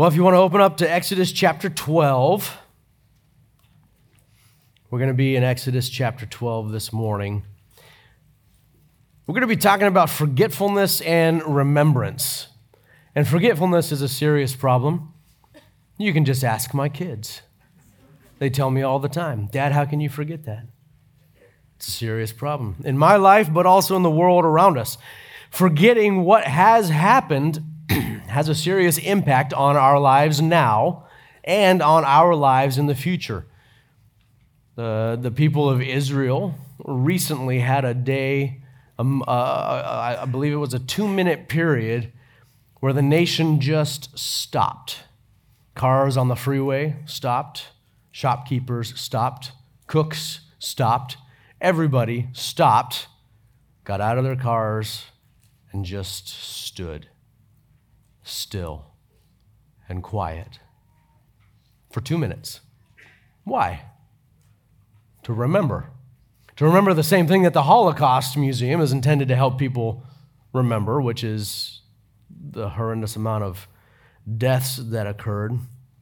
Well, if you want to open up to Exodus chapter 12, we're going to be in Exodus chapter 12 this morning. We're going to be talking about forgetfulness and remembrance. And forgetfulness is a serious problem. You can just ask my kids. They tell me all the time, Dad, how can you forget that? It's a serious problem in my life, but also in the world around us. Forgetting what has happened has a serious impact on our lives now and on our lives in the future. The people of Israel recently had a day, I believe it was a 2-minute period, where the nation just stopped. Cars on the freeway stopped. Shopkeepers stopped. Cooks stopped. Everybody stopped, got out of their cars, and just stood still and quiet for 2 minutes. Why? To remember. To remember the same thing that the Holocaust Museum is intended to help people remember, which is the horrendous amount of deaths that occurred.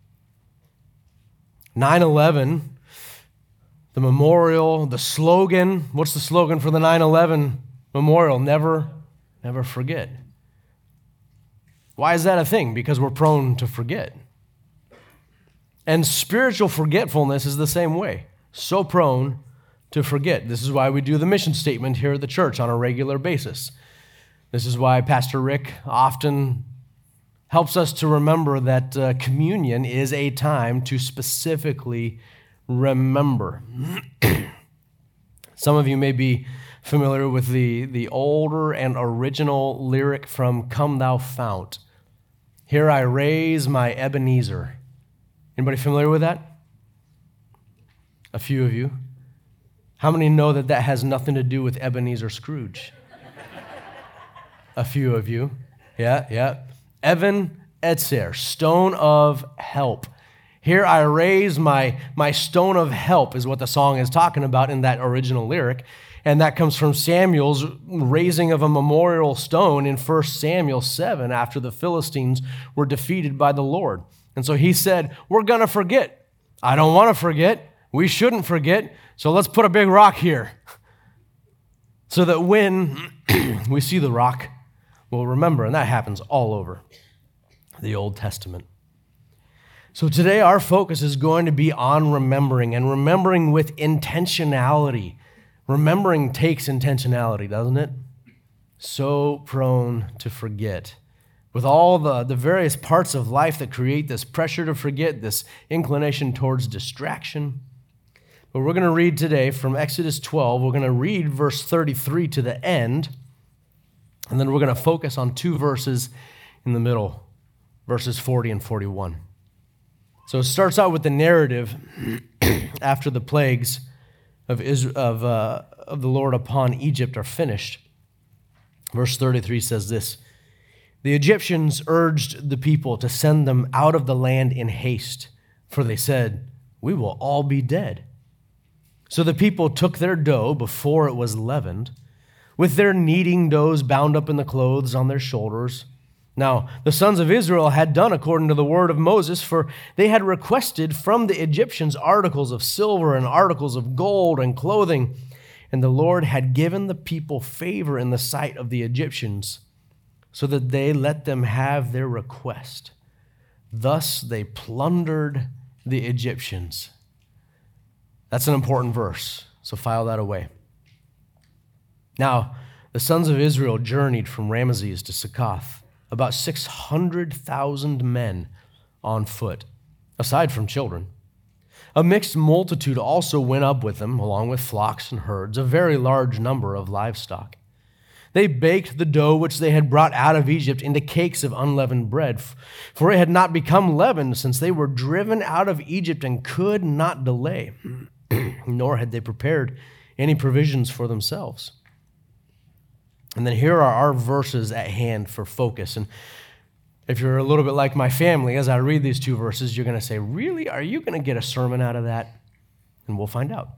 9/11, the memorial, the slogan. What's the slogan for the 9/11 memorial? Never forget. Why is that a thing? Because we're prone to forget. And spiritual forgetfulness is the same way. So prone to forget. This is why we do the mission statement here at the church on a regular basis. This is why Pastor Rick often helps us to remember that communion is a time to specifically remember. Some of you may be familiar with the older and original lyric from Come Thou Fount. Here I raise my Ebenezer. Anybody familiar with that? A few of you. How many know that that has nothing to do with Ebenezer Scrooge? A few of you. Yeah. Evan Etzer, stone of help. Here I raise my stone of help is what the song is talking about in that original lyric. And that comes from Samuel's raising of a memorial stone in 1 Samuel 7 after the Philistines were defeated by the Lord. And so he said, we're going to forget. I don't want to forget. We shouldn't forget. So let's put a big rock here so that when we see the rock, we'll remember. And that happens all over the Old Testament. So today our focus is going to be on remembering, and remembering with intentionality. Remembering takes intentionality, doesn't it? So prone to forget. With all the various parts of life that create this pressure to forget, this inclination towards distraction. But we're going to read today from Exodus 12. We're going to read verse 33 to the end, and then we're going to focus on 2 verses in the middle, verses 40 and 41. So it starts out with the narrative after the plagues of the Lord upon Egypt are finished. Verse 33 says this: The Egyptians urged the people to send them out of the land in haste, for they said, we will all be dead. So the people took their dough before it was leavened, with their kneading doughs bound up in the clothes on their shoulders. Now, the sons of Israel had done according to the word of Moses, for they had requested from the Egyptians articles of silver and articles of gold and clothing, and the Lord had given the people favor in the sight of the Egyptians, so that they let them have their request. Thus they plundered the Egyptians. That's an important verse, so file that away. Now, the sons of Israel journeyed from Ramesses to Succoth, about 600,000 men on foot, aside from children. A mixed multitude also went up with them, along with flocks and herds, a very large number of livestock. They baked the dough which they had brought out of Egypt into cakes of unleavened bread, for it had not become leavened since they were driven out of Egypt and could not delay, nor had they prepared any provisions for themselves. And then here are our verses at hand for focus. And if you're a little bit like my family, as I read these 2 verses, you're going to say, really? Are you going to get a sermon out of that? And we'll find out.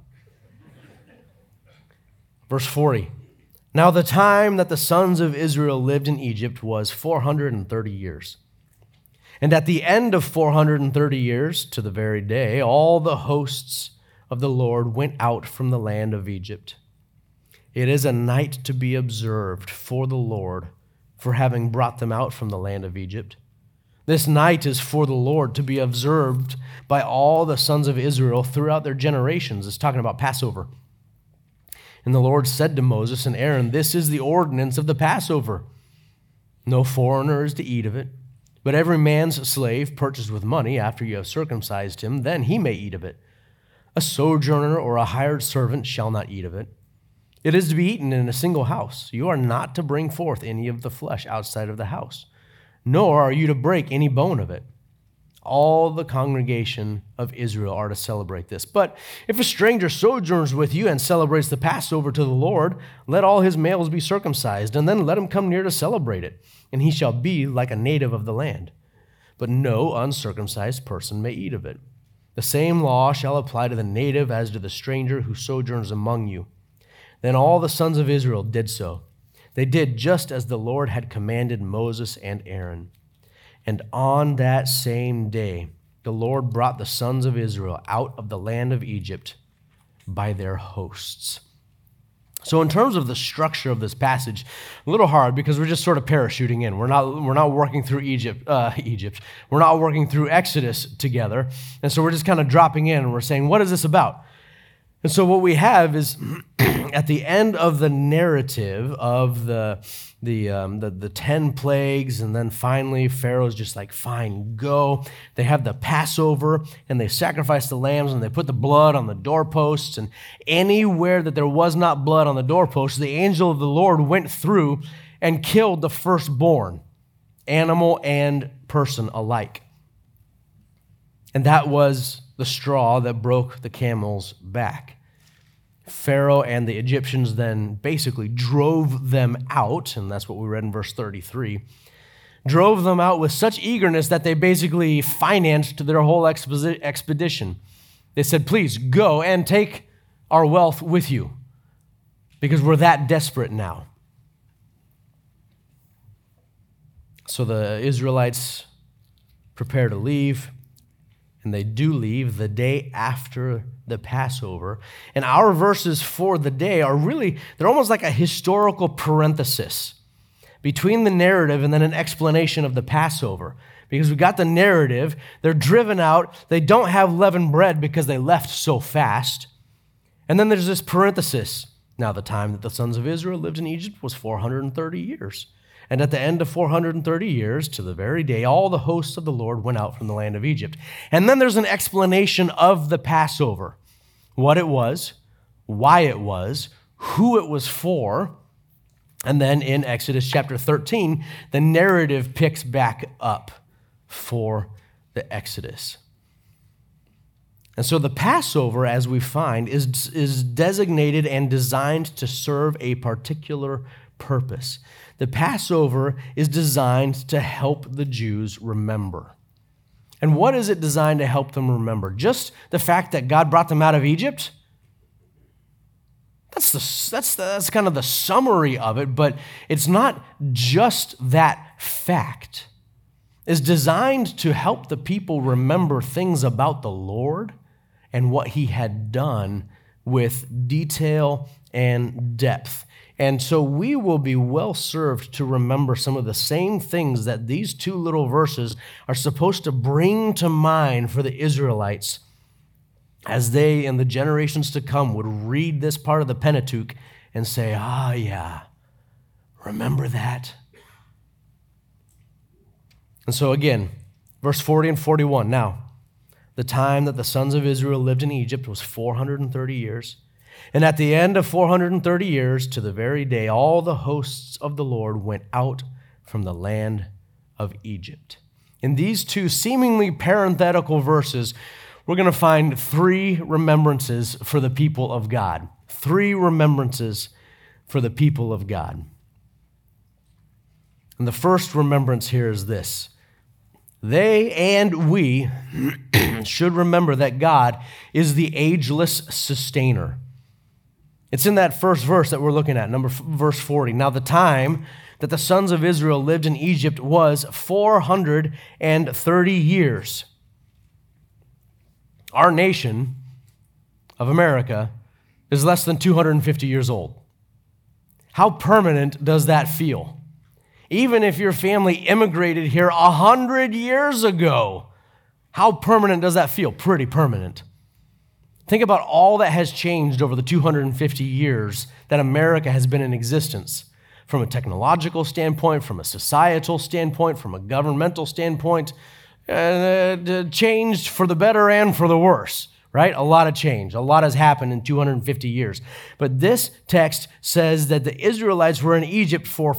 Verse 40. Now the time that the sons of Israel lived in Egypt was 430 years. And at the end of 430 years, to the very day, all the hosts of the Lord went out from the land of Egypt. It is a night to be observed for the Lord, for having brought them out from the land of Egypt. This night is for the Lord to be observed by all the sons of Israel throughout their generations. It's talking about Passover. And the Lord said to Moses and Aaron, "This is the ordinance of the Passover. No foreigner is to eat of it, but every man's slave purchased with money after you have circumcised him, then he may eat of it. A sojourner or a hired servant shall not eat of it. It is to be eaten in a single house. You are not to bring forth any of the flesh outside of the house, nor are you to break any bone of it. All the congregation of Israel are to celebrate this. But if a stranger sojourns with you and celebrates the Passover to the Lord, let all his males be circumcised, and then let him come near to celebrate it, and he shall be like a native of the land. But no uncircumcised person may eat of it. The same law shall apply to the native as to the stranger who sojourns among you." Then all the sons of Israel did so. They did just as the Lord had commanded Moses and Aaron. And on that same day, the Lord brought the sons of Israel out of the land of Egypt by their hosts. So in terms of the structure of this passage, a little hard because we're just sort of parachuting in. We're not working through Egypt. We're not working through Exodus together. And so we're just kind of dropping in and we're saying, what is this about? And so what we have is at the end of the narrative of the 10 plagues, and then finally Pharaoh's just like, fine, go. They have the Passover, and they sacrifice the lambs, and they put the blood on the doorposts, and anywhere that there was not blood on the doorposts, the angel of the Lord went through and killed the firstborn, animal and person alike. And that was the straw that broke the camel's back. Pharaoh and the Egyptians then basically drove them out, and that's what we read in verse 33, drove them out with such eagerness that they basically financed their whole expedition. They said, "Please go and take our wealth with you, because we're that desperate now." So the Israelites prepare to leave. And they do leave the day after the Passover. And our verses for the day are really, they're almost like a historical parenthesis between the narrative and then an explanation of the Passover. Because we've got the narrative, they're driven out, they don't have leavened bread because they left so fast. And then there's this parenthesis. Now, the time that the sons of Israel lived in Egypt was 430 years. And at the end of 430 years, to the very day, all the hosts of the Lord went out from the land of Egypt. And then there's an explanation of the Passover, what it was, why it was, who it was for. And then in Exodus chapter 13, the narrative picks back up for the Exodus. And so the Passover, as we find, is designated and designed to serve a particular purpose. The Passover is designed to help the Jews remember. And what is it designed to help them remember? Just the fact that God brought them out of Egypt? That's kind of the summary of it, but it's not just that fact. It's designed to help the people remember things about the Lord and what he had done with detail and depth. And so we will be well served to remember some of the same things that these two little verses are supposed to bring to mind for the Israelites as they, in the generations to come, would read this part of the Pentateuch and say, "Ah, yeah, remember that?" And so again, verse 40 and 41, "Now, the time that the sons of Israel lived in Egypt was 430 years. And at the end of 430 years, to the very day, all the hosts of the Lord went out from the land of Egypt." In these two seemingly parenthetical verses, we're going to find three remembrances for the people of God. Three remembrances for the people of God. And the first remembrance here is this: they and we should remember that God is the ageless sustainer. It's in that first verse that we're looking at, verse 40. "Now the time that the sons of Israel lived in Egypt was 430 years. Our nation of America is less than 250 years old. How permanent does that feel? Even if your family immigrated here 100 years ago, how permanent does that feel? Pretty permanent. Think about all that has changed over the 250 years that America has been in existence, from a technological standpoint, from a societal standpoint, from a governmental standpoint, changed for the better and for the worse, right? A lot of change. A lot has happened in 250 years. But this text says that the Israelites were in Egypt for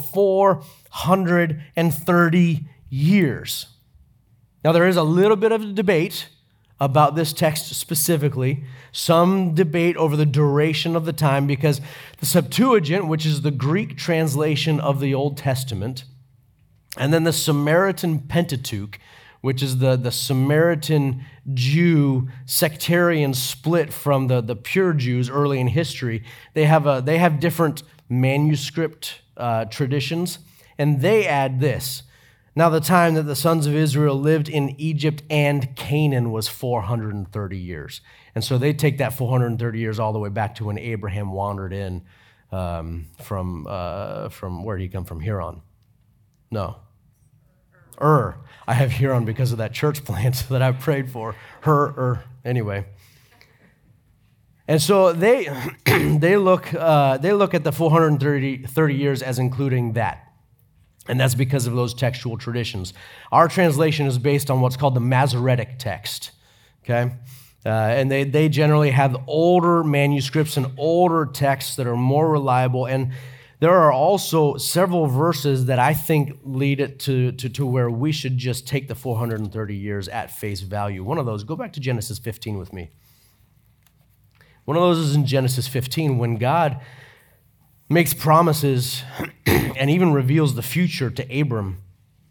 430 years. Now, there is a little bit of a debate about this text specifically, some debate over the duration of the time, because the Septuagint, which is the Greek translation of the Old Testament, and then the Samaritan Pentateuch, which is the Samaritan Jew sectarian split from the pure Jews early in history, they have different manuscript traditions, and they add this. Now, the time that the sons of Israel lived in Egypt and Canaan was 430 years. And so they take that 430 years all the way back to when Abraham wandered in from where did he come from? Huron? No. Ur. I have Huron because of that church plant that I prayed for. Anyway. And so they look at the 430 years as including that. And that's because of those textual traditions. Our translation is based on what's called the Masoretic text, okay? And they generally have older manuscripts and older texts that are more reliable. And there are also several verses that I think lead it to where we should just take the 430 years at face value. One of those, go back to Genesis 15 with me. One of those is in Genesis 15 when God makes promises and even reveals the future to Abram.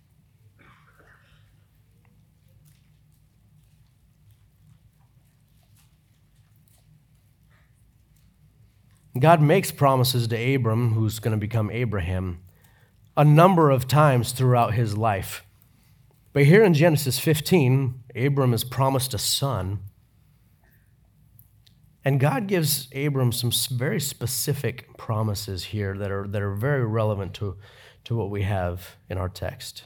God makes promises to Abram, who's going to become Abraham, a number of times throughout his life. But here in Genesis 15, Abram is promised a son. And God gives Abram some very specific promises here that are very relevant to what we have in our text.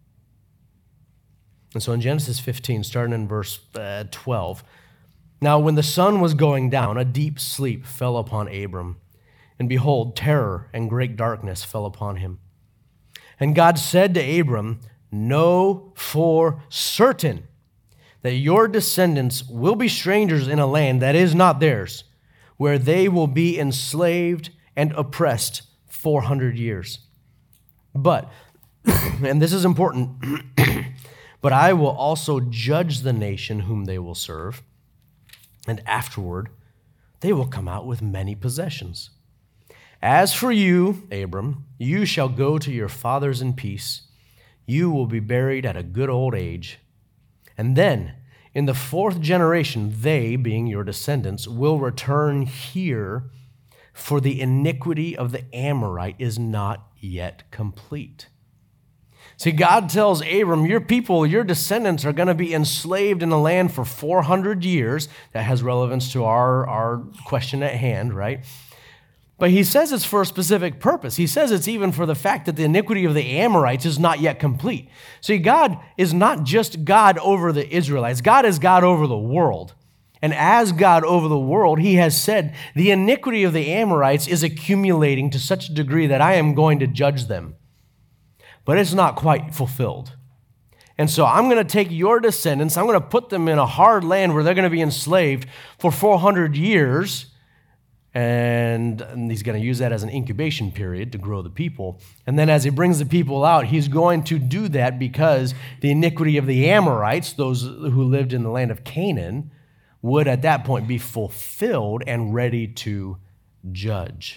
And so in Genesis 15, starting in verse 12, now when the sun was going down, a deep sleep fell upon Abram, and behold, terror and great darkness fell upon him. And God said to Abram, "Know for certain that your descendants will be strangers in a land that is not theirs, where they will be enslaved and oppressed 400 years. But," and this is important, "but I will also judge the nation whom they will serve, and afterward they will come out with many possessions. As for you, Abram, you shall go to your fathers in peace. You will be buried at a good old age. And then, in the fourth generation, they, being your descendants, will return here, for the iniquity of the Amorite is not yet complete." See, God tells Abram, your people, your descendants are going to be enslaved in the land for 400 years. That has relevance to our question at hand, right? But he says it's for a specific purpose. He says it's even for the fact that the iniquity of the Amorites is not yet complete. See, God is not just God over the Israelites. God is God over the world. And as God over the world, he has said the iniquity of the Amorites is accumulating to such a degree that I am going to judge them. But it's not quite fulfilled. And so I'm going to take your descendants, I'm going to put them in a hard land where they're going to be enslaved for 400 years. And he's going to use that as an incubation period to grow the people. And then as he brings the people out, he's going to do that because the iniquity of the Amorites, those who lived in the land of Canaan, would at that point be fulfilled and ready to judge.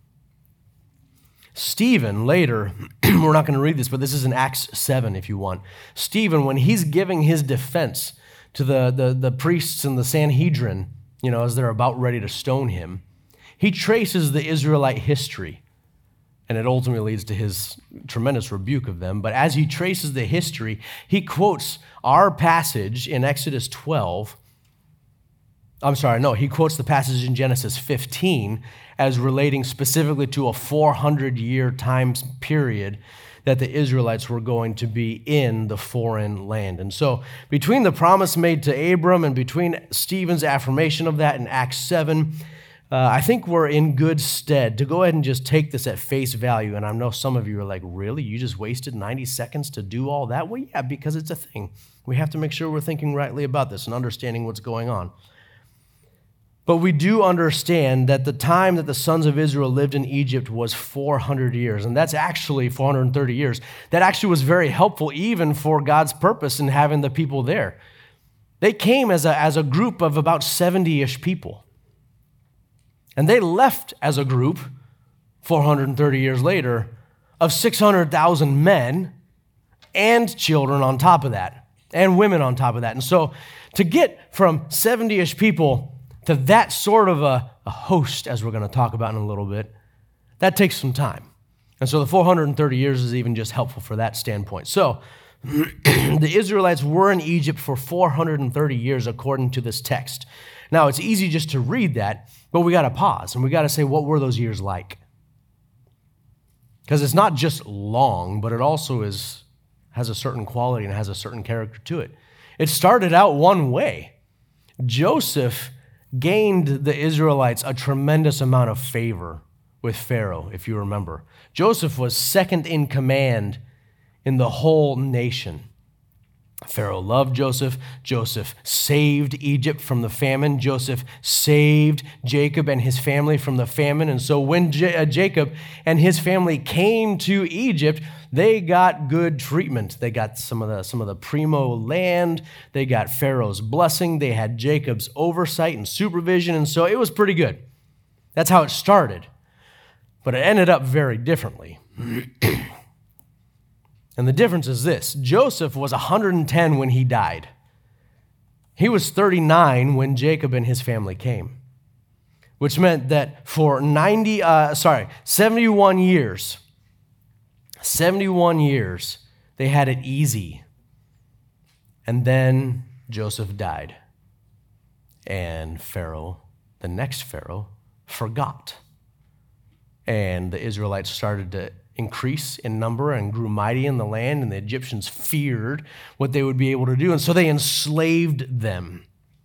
Stephen, later, we're not going to read this, but this is in Acts 7 if you want. Stephen, when he's giving his defense to the priests and the Sanhedrin, as they're about ready to stone him, he traces the Israelite history. and it ultimately leads to his tremendous rebuke of them. But as he traces the history, he quotes our passage in Exodus 12. He quotes the passage in Genesis 15 as relating specifically to a 400-year time period that the Israelites were going to be in the foreign land. And so between the promise made to Abram and between Stephen's affirmation of that in Acts 7, I think we're in good stead to go ahead and just take this at face value. And I know some of you are like, really? You just wasted 90 seconds to do all that? Well, yeah, because it's a thing. We have to make sure we're thinking rightly about this and understanding what's going on. But we do understand that the time that the sons of Israel lived in Egypt was 400 years, and that's actually 430 years. That actually was very helpful even for God's purpose in having the people there. They came as a group of about 70-ish people, and they left as a group 430 years later of 600,000 men and children on top of that, and women on top of that. And so to get from 70-ish people to that sort of a host, as we're going to talk about in a little bit, that takes some time. And so the 430 years is even just helpful for that standpoint. So the Israelites were in Egypt for 430 years according to this text. Now, it's easy just to read that, but we got to pause and we got to say, what were those years like? Because it's not just long, but it also has a certain quality and has a certain character to it. It started out one way. Joseph gained the Israelites a tremendous amount of favor with Pharaoh, if you remember. Joseph was second in command in the whole nation. Pharaoh loved Joseph. Joseph saved Egypt from the famine. Joseph saved Jacob and his family from the famine. And so when Jacob and his family came to Egypt, they got good treatment. They got some of the primo land. They got Pharaoh's blessing. They had Jacob's oversight and supervision. And so it was pretty good. That's how it started. But it ended up very differently. And the difference is this. Joseph was 110 when he died. He was 39 when Jacob and his family came, which meant that for 71 years, they had it easy. And then Joseph died. And Pharaoh, the next Pharaoh, forgot. And the Israelites started to increase in number and grew mighty in the land, and the Egyptians feared what they would be able to do, and so they enslaved them.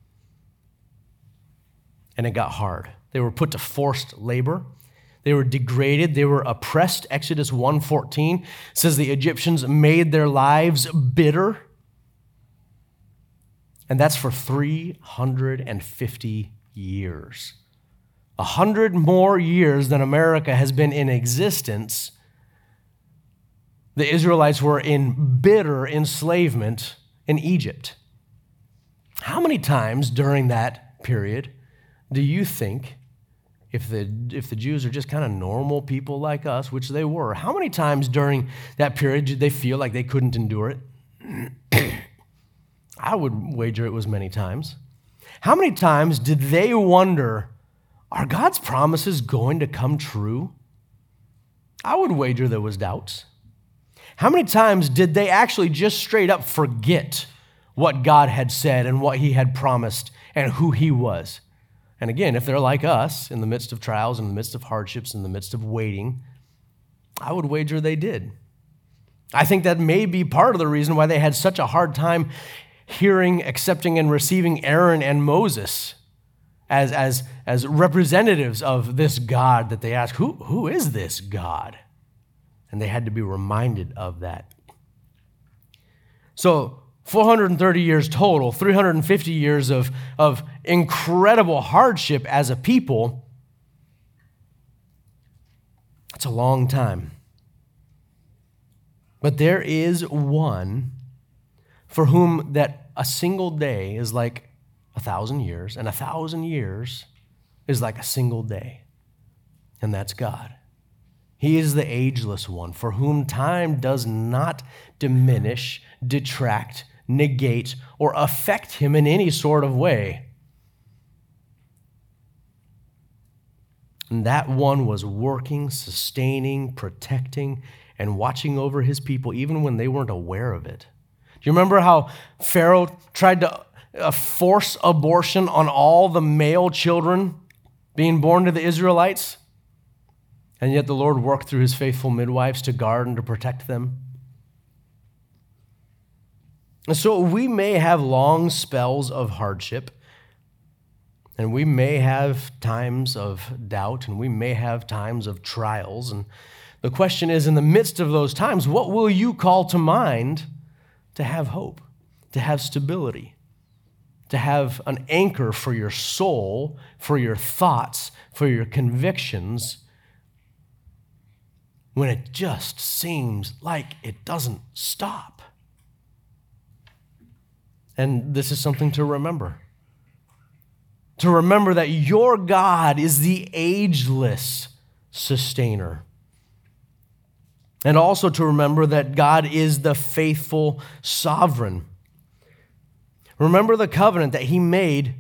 And it got hard. They were put to forced labor. They were degraded. They were oppressed. Exodus 1:14 says the Egyptians made their lives bitter. And that's for 350 years. 100 more years than America has been in existence. The Israelites were in bitter enslavement in Egypt. How many times during that period do you think, if the Jews are just kind of normal people like us, which they were, how many times during that period did they feel like they couldn't endure it? I would wager it was many times. How many times did they wonder, are God's promises going to come true? I would wager there was doubts. How many times did they actually just straight up forget what God had said and what he had promised and who he was? And again, if they're like us, in the midst of trials, in the midst of hardships, in the midst of waiting, I would wager they did. I think that may be part of the reason why they had such a hard time hearing, accepting, and receiving Aaron and Moses as representatives of this God that they ask, who is this God? And they had to be reminded of that. So 430 years total, 350 years of incredible hardship as a people. That's a long time. But there is one for whom that a single day is like 1,000 years, and 1,000 years is like a single day. And that's God. He is the ageless one, for whom time does not diminish, detract, negate, or affect him in any sort of way. And that one was working, sustaining, protecting, and watching over his people even when they weren't aware of it. Do you remember how Pharaoh tried to force abortion on all the male children being born to the Israelites? And yet the Lord worked through his faithful midwives to guard and to protect them. And so we may have long spells of hardship, and we may have times of doubt, and we may have times of trials. And the question is, in the midst of those times, what will you call to mind to have hope, to have stability, to have an anchor for your soul, for your thoughts, for your convictions, when it just seems like it doesn't stop? And this is something to remember. To remember that your God is the ageless sustainer. And also to remember that God is the faithful sovereign. Remember the covenant that he made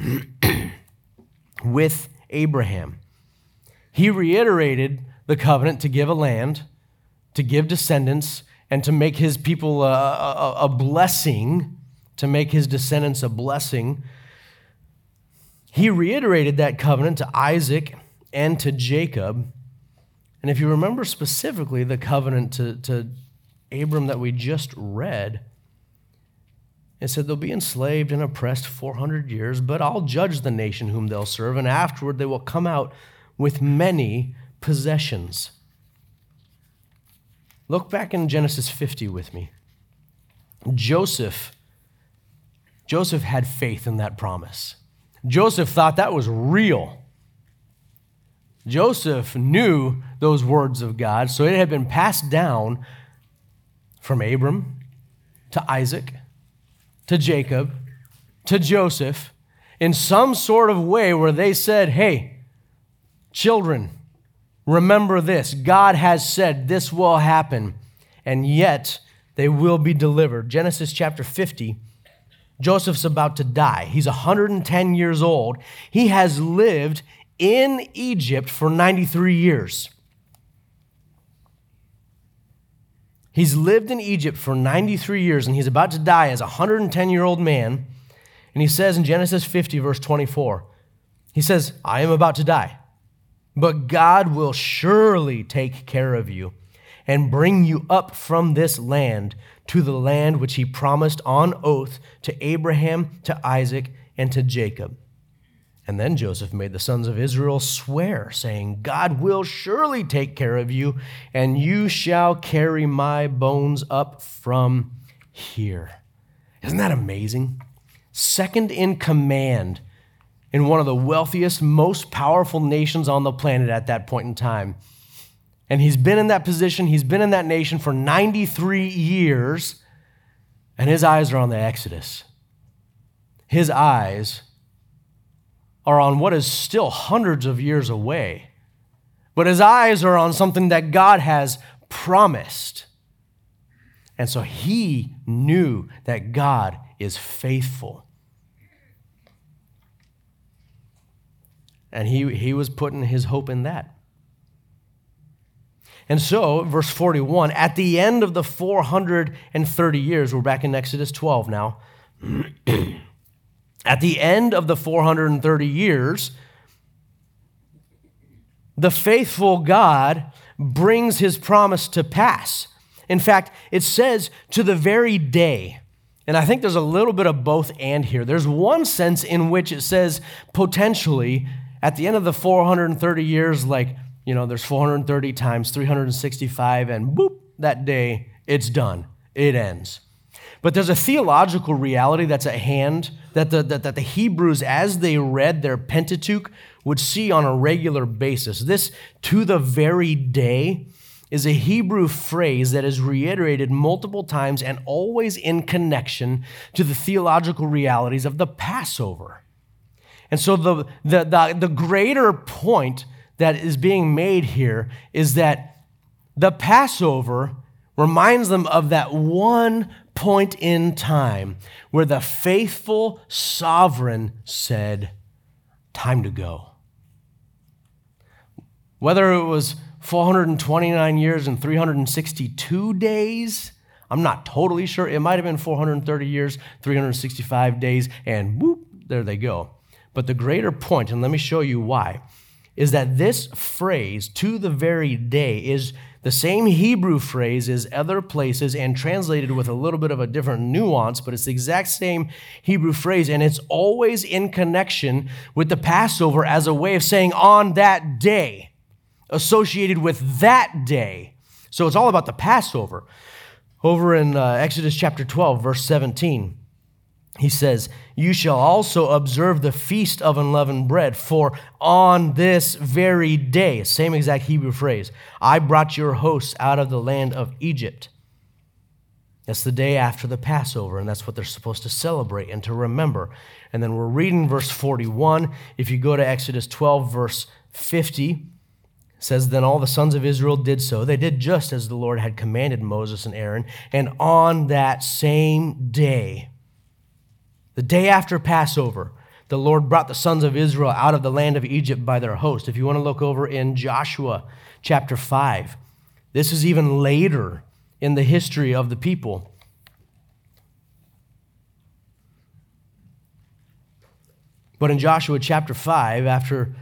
with Abraham. He reiterated the covenant to give a land, to give descendants, and to make his people a blessing, to make his descendants a blessing. He reiterated that covenant to Isaac and to Jacob. And if you remember specifically the covenant to Abram that we just read, it said they'll be enslaved and oppressed 400 years, but I'll judge the nation whom they'll serve, and afterward they will come out with many possessions. Look back in Genesis 50 with me. Joseph had faith in that promise. Joseph thought that was real. Joseph knew those words of God, so it had been passed down from Abram to Isaac to Jacob to Joseph in some sort of way where they said, hey, children, remember this. God has said this will happen, and yet they will be delivered. Genesis chapter 50, Joseph's about to die. He's 110 years old. He has lived in Egypt for 93 years. He's lived in Egypt for 93 years, and he's about to die as a 110-year-old man. And he says in Genesis 50, verse 24, he says, I am about to die, but God will surely take care of you and bring you up from this land to the land which he promised on oath to Abraham, to Isaac, and to Jacob. And then Joseph made the sons of Israel swear, saying, God will surely take care of you, and you shall carry my bones up from here. Isn't that amazing? Second in command in one of the wealthiest, most powerful nations on the planet at that point in time. And he's been in that position, he's been in that nation for 93 years, and his eyes are on the Exodus. His eyes are on what is still hundreds of years away, but his eyes are on something that God has promised. And so he knew that God is faithful. And he was putting his hope in that. And so, verse 41, at the end of the 430 years, we're back in Exodus 12 now. At the end of the 430 years, the faithful God brings his promise to pass. In fact, it says to the very day. And I think there's a little bit of both and here. There's one sense in which it says potentially at the end of the 430 years, like, you know, there's 430 times 365, and boop, that day, it's done. It ends. But there's a theological reality that's at hand that the Hebrews, as they read their Pentateuch, would see on a regular basis. This, to the very day, is a Hebrew phrase that is reiterated multiple times and always in connection to the theological realities of the Passover. And so the greater point that is being made here is that the Passover reminds them of that one point in time where the faithful sovereign said, time to go. Whether it was 429 years and 362 days, I'm not totally sure. It might have been 430 years, 365 days, and whoop, there they go. But the greater point, and let me show you why, is that this phrase, to the very day, is the same Hebrew phrase as other places and translated with a little bit of a different nuance, but it's the exact same Hebrew phrase, and it's always in connection with the Passover as a way of saying on that day, associated with that day. So it's all about the Passover. Over in Exodus chapter 12, verse 17, he says, "You shall also observe the feast of unleavened bread, for on this very day," same exact Hebrew phrase, "I brought your hosts out of the land of Egypt." That's the day after the Passover, and that's what they're supposed to celebrate and to remember. And then we're reading verse 41. If you go to Exodus 12, verse 50, it says, "Then all the sons of Israel did so. They did just as the Lord had commanded Moses and Aaron, and on that same day," the day after Passover, "the Lord brought the sons of Israel out of the land of Egypt by their host." If you want to look over in Joshua chapter 5, this is even later in the history of the people. But in Joshua chapter 5, after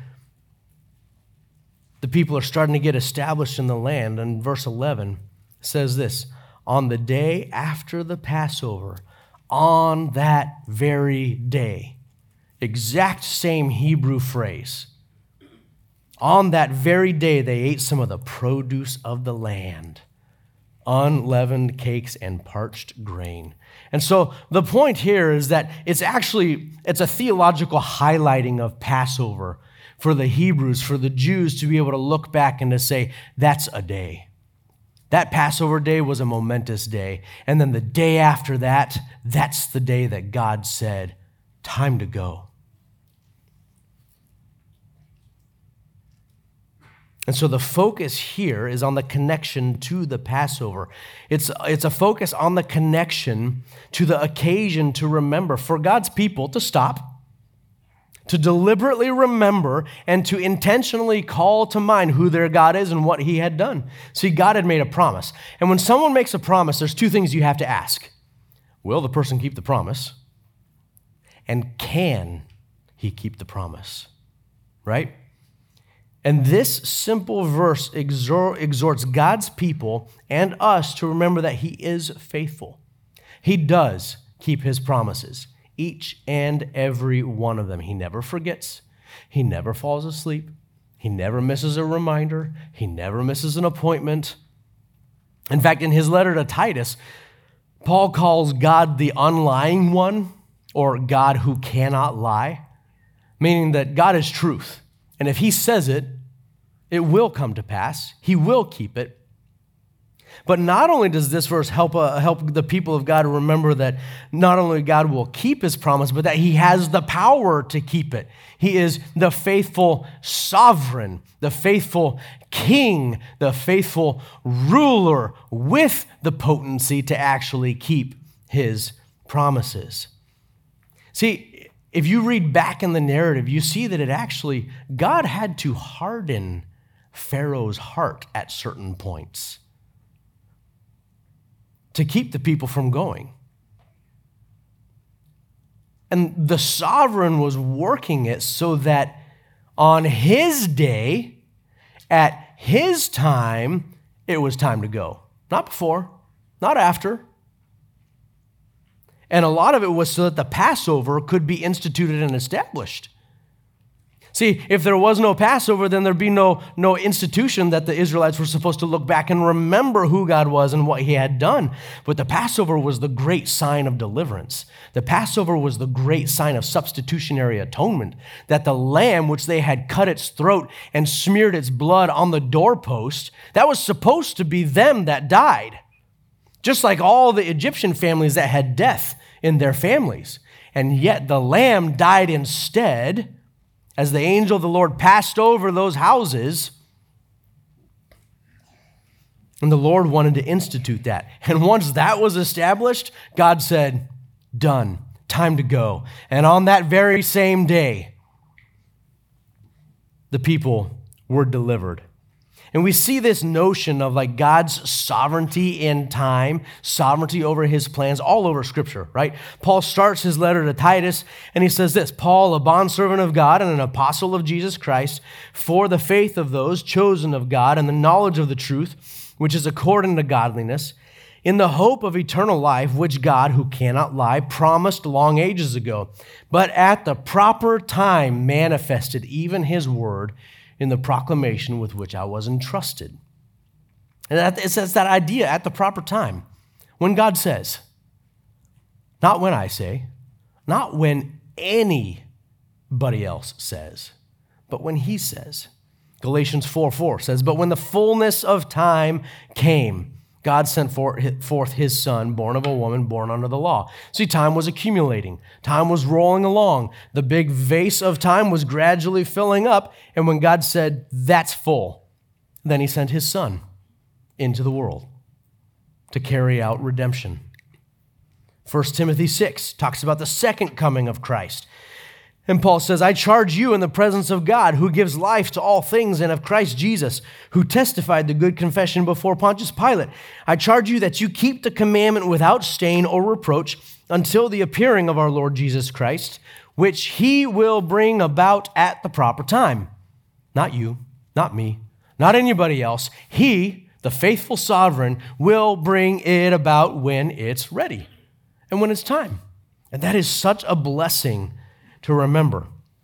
the people are starting to get established in the land, in verse 11, it says this, "On the day after the Passover, on that very day," exact same Hebrew phrase. "On that very day, they ate some of the produce of the land, unleavened cakes and parched grain." And so the point here is that it's a theological highlighting of Passover for the Hebrews, for the Jews to be able to look back and to say, that's a day. That Passover day was a momentous day. And then the day after that, that's the day that God said, time to go. And so the focus here is on the connection to the Passover. It's a focus on the connection to the occasion to remember, for God's people to stop, to deliberately remember, and to intentionally call to mind who their God is and what he had done. See, God had made a promise. And when someone makes a promise, there's two things you have to ask. Will the person keep the promise? And can he keep the promise? Right? And this simple verse exhorts God's people and us to remember that he is faithful. He does keep his promises, each and every one of them. He never forgets. He never falls asleep. He never misses a reminder. He never misses an appointment. In fact, in his letter to Titus, Paul calls God the unlying one, or God who cannot lie, meaning that God is truth. And if he says it, it will come to pass. He will keep it. But not only does this verse help the people of God remember that not only God will keep his promise, but that he has the power to keep it. He is the faithful sovereign, the faithful king, the faithful ruler with the potency to actually keep his promises. See, if you read back in the narrative, you see that God had to harden Pharaoh's heart at certain points to keep the people from going. And the sovereign was working it so that on his day, at his time, it was time to go. Not before, not after. And a lot of it was so that the Passover could be instituted and established. See, if there was no Passover, then there'd be no institution that the Israelites were supposed to look back and remember who God was and what he had done. But the Passover was the great sign of deliverance. The Passover was the great sign of substitutionary atonement, that the lamb, which they had cut its throat and smeared its blood on the doorpost, that was supposed to be them that died. Just like all the Egyptian families that had death in their families. And yet the lamb died instead as the angel of the Lord passed over those houses. And the Lord wanted to institute that. And once that was established, God said, done, time to go. And on that very same day, the people were delivered. And we see this notion of like God's sovereignty in time, sovereignty over his plans all over Scripture, right? Paul starts his letter to Titus and he says this, Paul, a bondservant of God and an apostle of Jesus Christ, for the faith of those chosen of God and the knowledge of the truth, which is according to godliness, in the hope of eternal life, which God, who cannot lie, promised long ages ago, but at the proper time manifested even his word in the proclamation with which I was entrusted. And it says that idea at the proper time. When God says, not when I say, not when anybody else says, but when he says. Galatians 4:4 says, but when the fullness of time came, God sent forth his son, born of a woman, born under the law. See, time was accumulating. Time was rolling along. The big vase of time was gradually filling up. And when God said, that's full, then he sent his son into the world to carry out redemption. 1 Timothy 6 talks about the second coming of Christ. And Paul says, I charge you in the presence of God, who gives life to all things, and of Christ Jesus, who testified the good confession before Pontius Pilate. I charge you that you keep the commandment without stain or reproach until the appearing of our Lord Jesus Christ, which he will bring about at the proper time. Not you, not me, not anybody else. He, the faithful sovereign, will bring it about when it's ready and when it's time. And that is such a blessing to remember.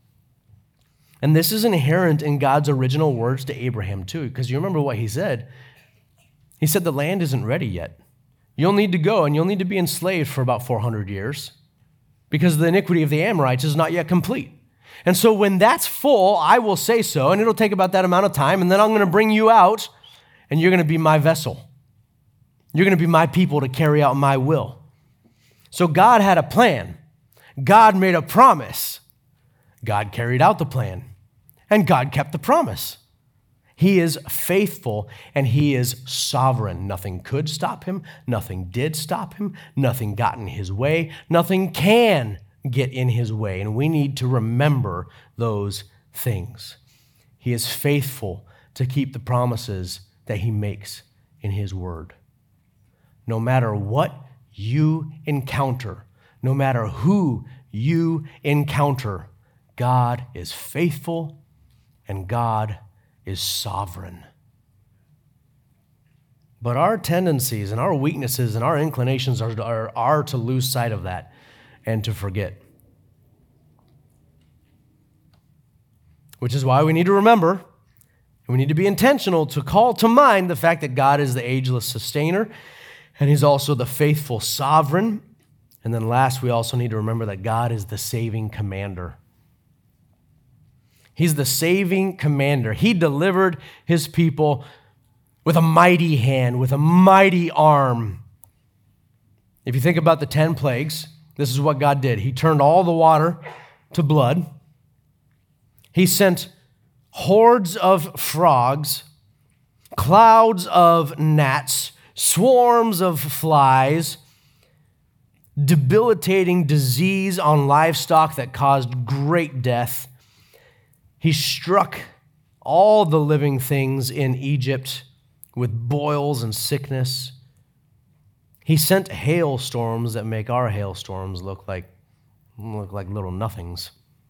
And this is inherent in God's original words to Abraham too, because you remember what he said. He said the land isn't ready yet. You'll need to go and you'll need to be enslaved for about 400 years because the iniquity of the Amorites is not yet complete. And so when that's full, I will say so, and it'll take about that amount of time, and then I'm going to bring you out, and you're going to be my vessel. You're going to be my people to carry out my will. So God had a plan. God made a promise. God carried out the plan, and God kept the promise. He is faithful, and he is sovereign. Nothing could stop him. Nothing did stop him. Nothing got in his way. Nothing can get in his way, and we need to remember those things. He is faithful to keep the promises that he makes in his word. No matter what you encounter, no matter who you encounter, God is faithful and God is sovereign. But our tendencies and our weaknesses and our inclinations are to lose sight of that and to forget. Which is why we need to remember, and we need to be intentional to call to mind the fact that God is the ageless sustainer, and he's also the faithful sovereign. And then last, we also need to remember that God is the saving commander. He's the saving commander. He delivered his people with a mighty hand, with a mighty arm. If you think about the 10 plagues, this is what God did. He turned all the water to blood. He sent hordes of frogs, clouds of gnats, swarms of flies, debilitating disease on livestock that caused great death. He struck all the living things in Egypt with boils and sickness. He sent hailstorms that make our hailstorms look like little nothings.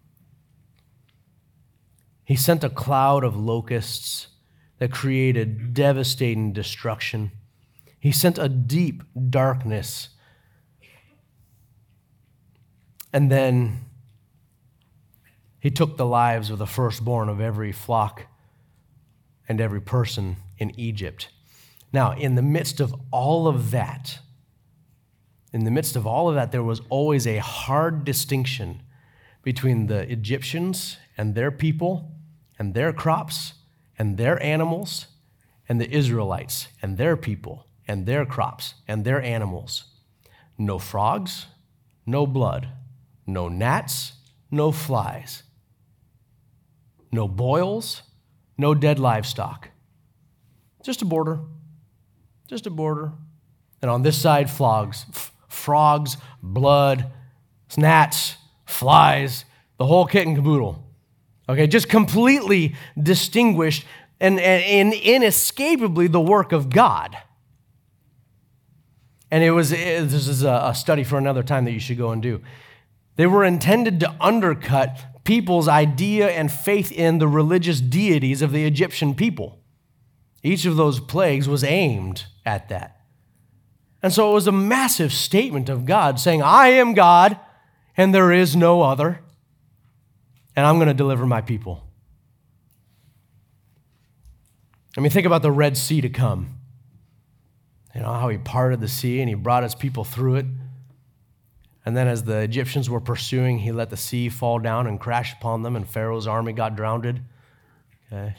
He sent a cloud of locusts that created devastating destruction. He sent a deep darkness. And then he took the lives of the firstborn of every flock and every person in Egypt. Now, in the midst of all of that, there was always a hard distinction between the Egyptians and their people and their crops and their animals and the Israelites and their people and their crops and their animals. No frogs, no blood, no gnats, no flies, no boils, no dead livestock. Just a border. And on this side, frogs, blood, gnats, flies, the whole kit and caboodle. Okay, just completely distinguished and inescapably the work of God. And this is a study for another time that you should go and do. They were intended to undercut people's idea and faith in the religious deities of the Egyptian people. Each of those plagues was aimed at that. And so it was a massive statement of God saying, I am God and there is no other, and I'm going to deliver my people. I mean, think about the Red Sea to come. You know, how he parted the sea and he brought his people through it. And then as the Egyptians were pursuing, he let the sea fall down and crash upon them, and Pharaoh's army got drowned. Okay.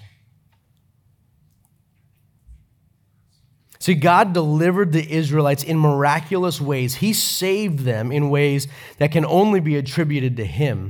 See, God delivered the Israelites in miraculous ways. He saved them in ways that can only be attributed to him.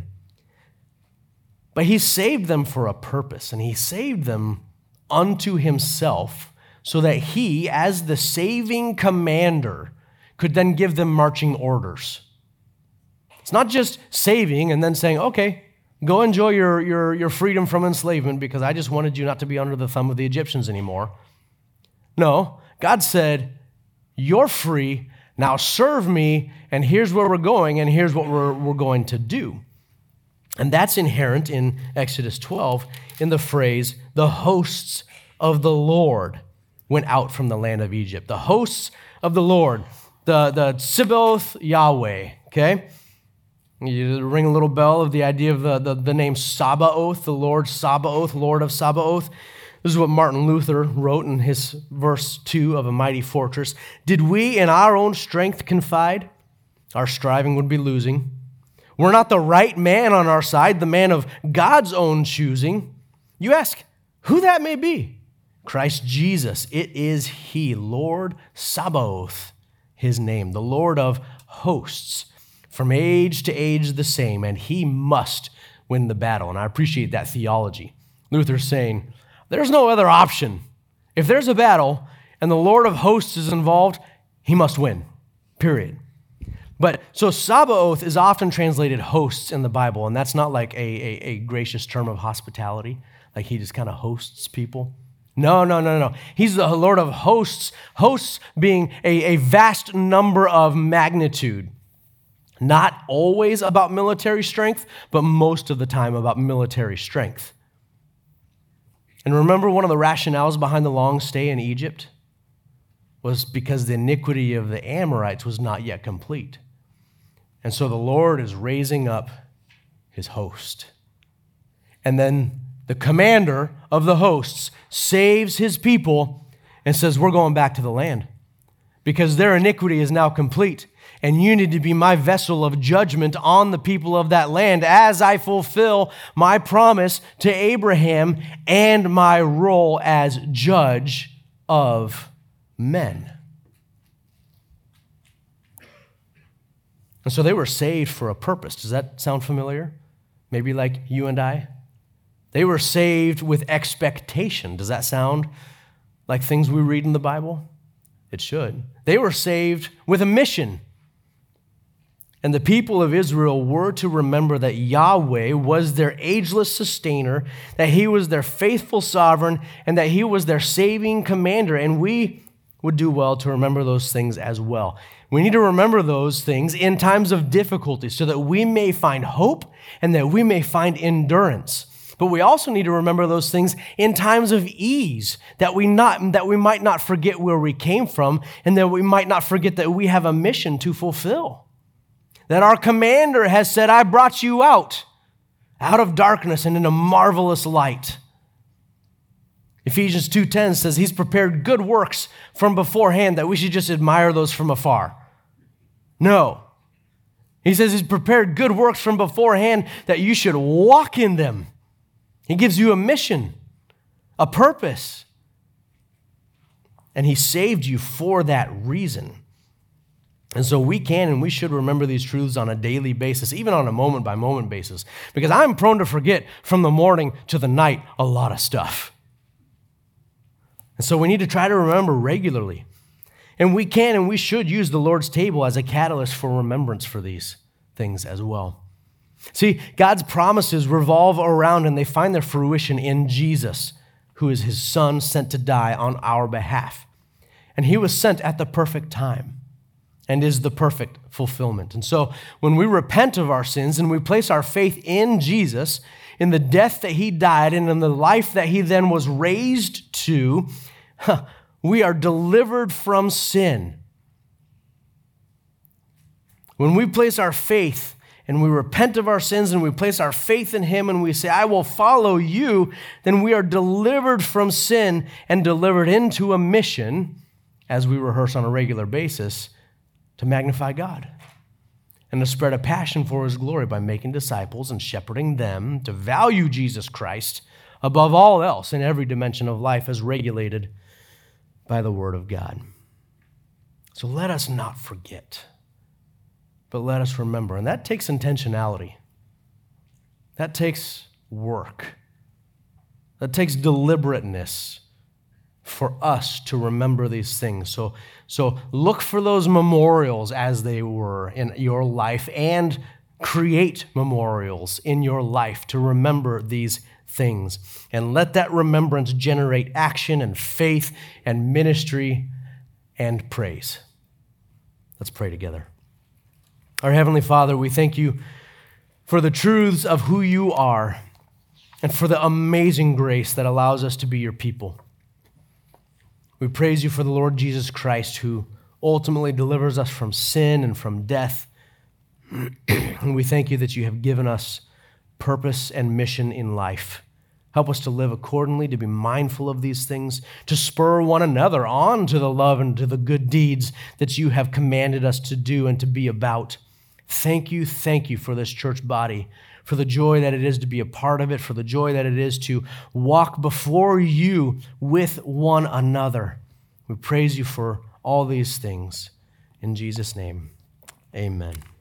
But he saved them for a purpose, and he saved them unto himself so that he, as the saving commander, could then give them marching orders. It's not just saving and then saying, okay, go enjoy your freedom from enslavement because I just wanted you not to be under the thumb of the Egyptians anymore. No, God said, you're free, now serve me, and here's where we're going, and here's what we're going to do. And that's inherent in Exodus 12 in the phrase, the hosts of the Lord went out from the land of Egypt. The hosts of the Lord, the Tziboth Yahweh, okay? You ring a little bell of the idea of the name Sabaoth, the Lord Sabaoth, Lord of Sabaoth. This is what Martin Luther wrote in his verse 2 of A Mighty Fortress. Did we in our own strength confide? Our striving would be losing. We're not the right man on our side, the man of God's own choosing. You ask, who that may be? Christ Jesus. It is he, Lord Sabaoth, his name, the Lord of hosts, from age to age the same, and he must win the battle. And I appreciate that theology. Luther's saying, there's no other option. If there's a battle and the Lord of hosts is involved, he must win, period. But so Sabaoth is often translated hosts in the Bible, and that's not like a gracious term of hospitality, like he just kind of hosts people. No. He's the Lord of hosts, hosts being a vast number of magnitude. Not always about military strength, but most of the time about military strength. And remember, one of the rationales behind the long stay in Egypt was because the iniquity of the Amorites was not yet complete. And so the Lord is raising up his host. And then the commander of the hosts saves his people and says, we're going back to the land because their iniquity is now complete. And you need to be my vessel of judgment on the people of that land as I fulfill my promise to Abraham and my role as judge of men. And so they were saved for a purpose. Does that sound familiar? Maybe like you and I? They were saved with expectation. Does that sound like things we read in the Bible? It should. They were saved with a mission. And the people of Israel were to remember that Yahweh was their ageless sustainer, that he was their faithful sovereign, and that he was their saving commander. And we would do well to remember those things as well. We need to remember those things in times of difficulty so that we may find hope and that we may find endurance. But we also need to remember those things in times of ease, that we might not forget where we came from and that we might not forget that we have a mission to fulfill. That our commander has said, I brought you out of darkness and into marvelous light. Ephesians 2:10 says he's prepared good works from beforehand that we should just admire those from afar. No. He says he's prepared good works from beforehand that you should walk in them. He gives you a mission, a purpose. And he saved you for that reason. And so we can and we should remember these truths on a daily basis, even on a moment-by-moment basis, because I'm prone to forget from the morning to the night a lot of stuff. And so we need to try to remember regularly. And we can and we should use the Lord's table as a catalyst for remembrance for these things as well. See, God's promises revolve around and they find their fruition in Jesus, who is his Son sent to die on our behalf. And he was sent at the perfect time and is the perfect fulfillment. And so when we repent of our sins and we place our faith in Jesus, in the death that he died and in the life that he then was raised to, we are delivered from sin. When we place our faith and we repent of our sins and we place our faith in him and we say, I will follow you, then we are delivered from sin and delivered into a mission, as we rehearse on a regular basis, to magnify God and to spread a passion for his glory by making disciples and shepherding them to value Jesus Christ above all else in every dimension of life as regulated by the Word of God. So let us not forget, but let us remember. And that takes intentionality. That takes work. That takes deliberateness for us to remember these things. So look for those memorials as they were in your life and create memorials in your life to remember these things. And let that remembrance generate action and faith and ministry and praise. Let's pray together. Our Heavenly Father, we thank you for the truths of who you are and for the amazing grace that allows us to be your people. We praise you for the Lord Jesus Christ, who ultimately delivers us from sin and from death. And we thank you that you have given us purpose and mission in life. Help us to live accordingly, to be mindful of these things, to spur one another on to the love and to the good deeds that you have commanded us to do and to be about. Thank you for this church body, for the joy that it is to be a part of it, for the joy that it is to walk before you with one another. We praise you for all these things. In Jesus' name, amen.